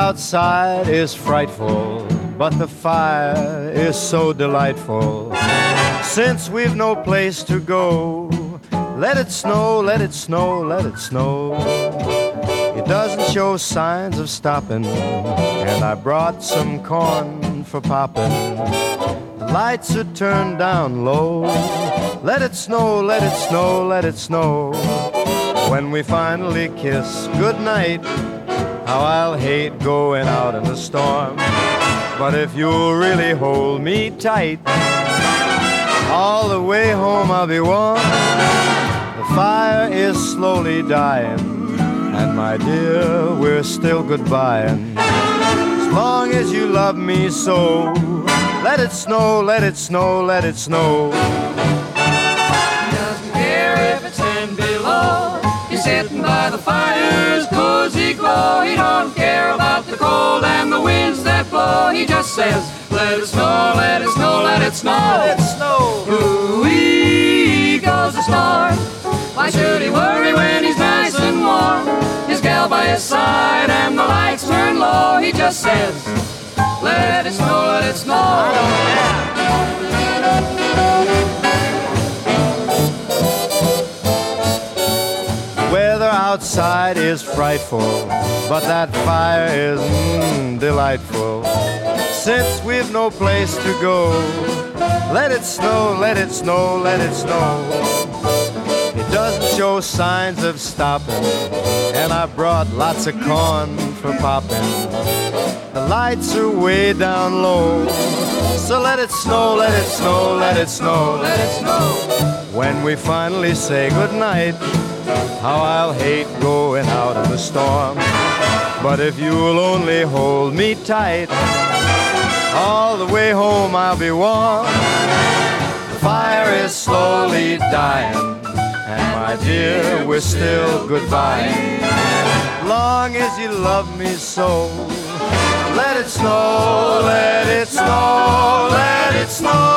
outside is frightful, but the fire is so delightful. Since we've no place to go, let it snow, let it snow, let it snow. It doesn't show signs of stopping, and I brought some corn for popping. The lights are turned down low. Let it snow, let it snow, let it snow. When we finally kiss goodnight, how I'll hate going out in the storm. But if you'll really hold me tight, all the way home I'll be warm. The fire is slowly dying, and my dear, we're still goodbying. As long as you love me so, let it snow, let it snow, let it snow. He doesn't care if it's 10 below. He's sitting by the fire's cozy glow. He don't care about the cold and the winds that blow. He just says, let it snow, let it snow, let it snow. Let it snow. Ooh-wee goes the storm. Why should he worry when he's nice and warm? His gal by his side and the lights turn low. He just says, let it snow, let it snow. Weather outside is frightful, but that fire is delightful. Since we've no place to go, let it snow, let it snow, let it snow. It doesn't show signs of stopping, and I brought lots of corn for popping. The lights are way down low, so let it snow, let it snow, let it snow, Let it snow. When we finally say goodnight, how I'll hate going out in the storm. But if you'll only hold me tight, all the way home I'll be warm. The fire is slowly dying, and my dear, we're still goodbye. Long as you love me so, let it snow, let it snow, let it snow.